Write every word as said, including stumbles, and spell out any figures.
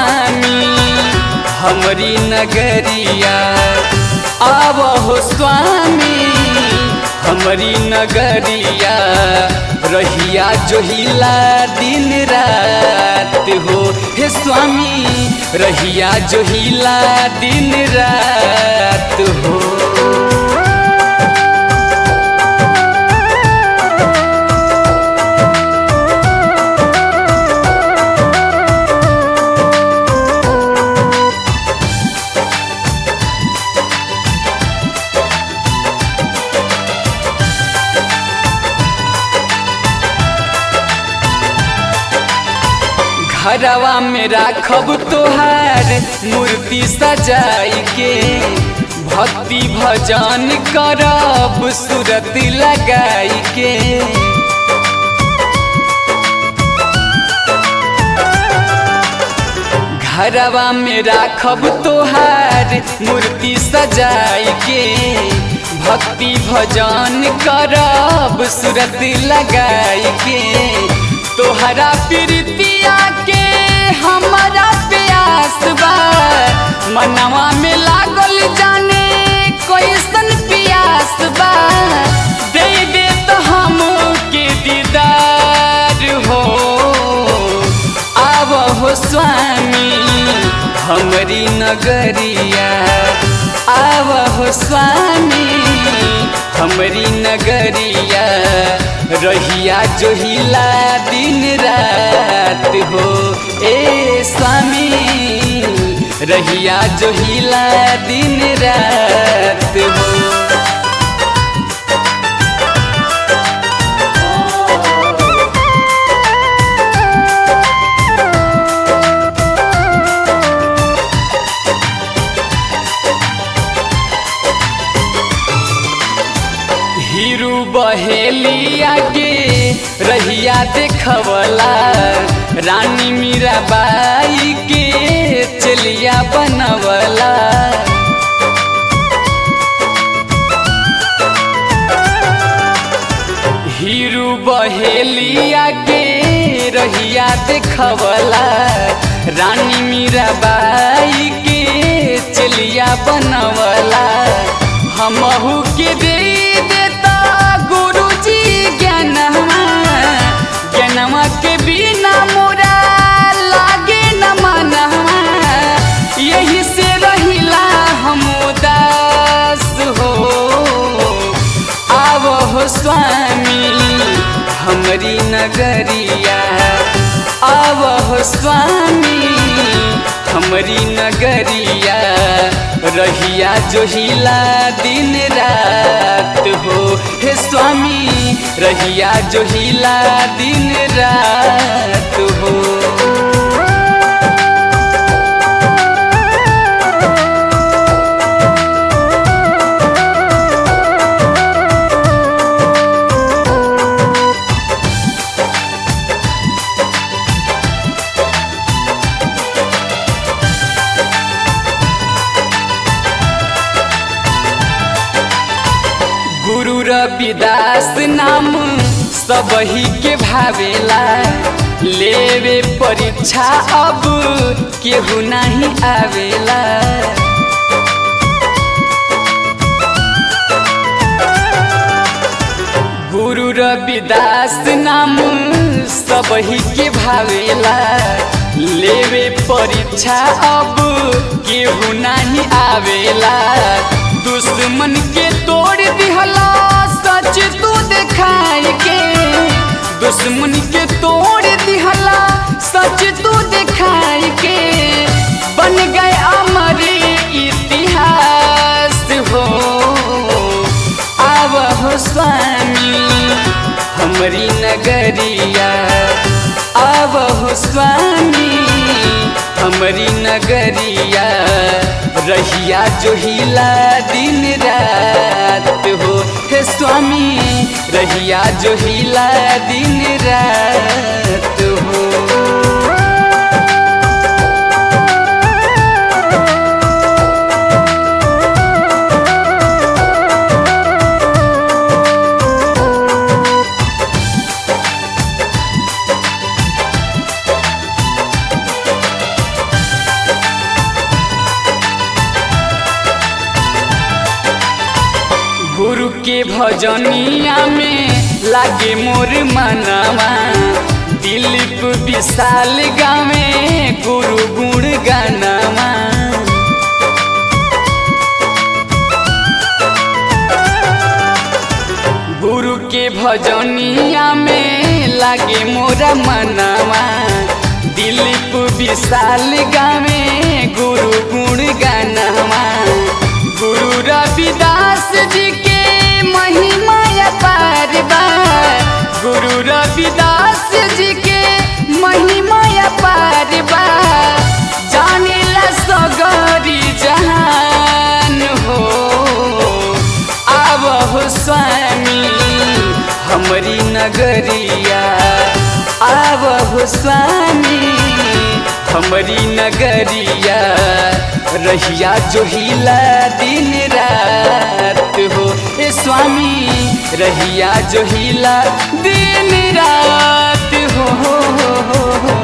स्वामी हमरी नगरिया, आवहो स्वामी हमरी नगरिया, रहिया जोहिला दिन रात हो। हे स्वामी रहिया जोहिला दिन रात हो। घरवा में राखब तोहार मूर्ति सजाई के, भक्ति भजन करब सूरत लगाई के। घरवा में राखब तोहार मूर्ति सजाई के, भक्ति भजन करब सूरत लगाई के। तोहरा प्रीतिया के हमारा प्यास बा, मनवा में लागल जाने कैसन प्यास बा। दे दे तो हम के दीदार हो, आवहो स्वामी हमरी नगरिया, आवहो स्वामी हमरी नगरिया, रहिया जोहिला दिन रात हो। ए स्वामी रहिया जोहिला दिन रात हो। हीरू बहेलिया के रहिया देखवला, रानी मीराबाई के चलिया बनवला। हीरू बहेलिया के रहिया देखवला, रानी मीराबाई के चलिया बनवला। हमहू के दे देता गुरुजी ज्ञानवा, ज्ञानवा के बिना मोरा लागे न मनवा। यही से रहिला हम उदास हो, आवहो स्वामी हमरी नगरिया, आवहो स्वामी हमरी नगरिया, रहिया जोहिला दिन रात हो। हे स्वामी रहिया जोहिला दिन रात हो। गुरु रविदास नाम सबही के भावेला, लेवे परीक्षा अब केहू नहीं आवेला। गुरु रविदास नाम सबही के भावेला, लेवे परीक्षा अब केहू नहीं आवेला। दुश्मन के तोड़ दिहला सच तू दिखाई के, दुश्मन के तोड़ दिहला सच तू दिखाई के। बन गए अमर इतिहास हो, आवहो स्वामी हमरी नगरिया, आवहो स्वामी हमरी नगरिया, रहिया जोहिला दिन रात हो। हे स्वामी रहिया जोहिला दिन रात हो। के भजनिया में लागे मोर मनवा, दिलीप विशाल गावे गुरु गुण गानवा। गुरु के भजनिया में लागे मोरा मनवा, दिलीप विशाल गावे गुरु गुण गानवा। गुरु रविदास जी के महिमा अपार बा, गुरु रविदास जी के महिमा अपार बा। जानेला सगरी जहान हो, आवहो स्वामी हमरी नगरिया, आवहो स्वामी हमरी नगरिया। रहिया जो हिला दिन रात हो ए स्वामी, रहिया जो हिला दिन रात हो, हो, हो, हो, हो।